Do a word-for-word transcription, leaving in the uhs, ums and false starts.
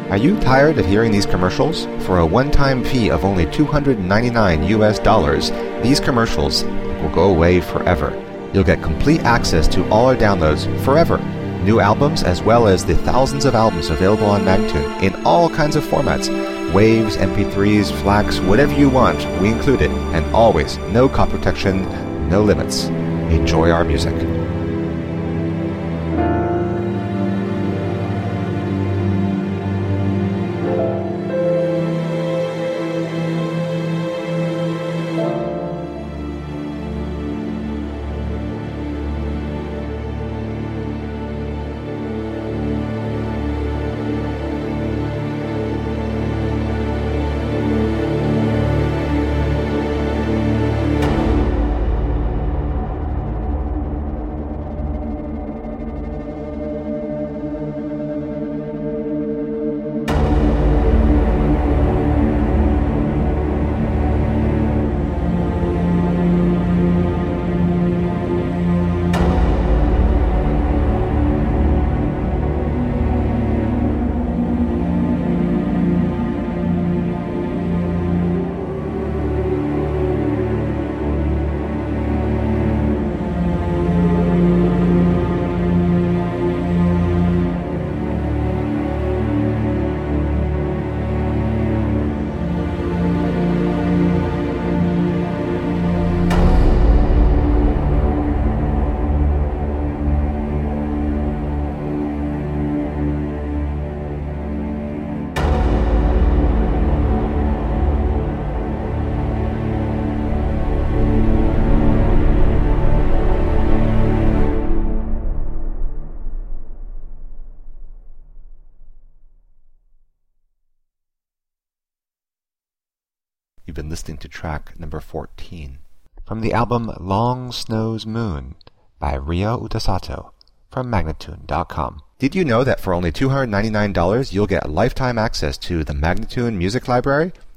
Are you tired of hearing these commercials? For a one-time fee of only two hundred ninety-nine U S dollars, these commercials will go away forever. You'll get complete access to all our downloads forever. New albums as well as the thousands of albums available on Magnatune in all kinds of formats. Waves, M P threes, FLACs, whatever you want, we include it. And always, no copy protection, no limits. Enjoy our music. You've been listening to track number fourteen from the album Long Snow's Moon by Ryo Utasato from Magnatune dot com. Did you know that for only two hundred ninety-nine dollars you'll get lifetime access to the Magnatune Music Library?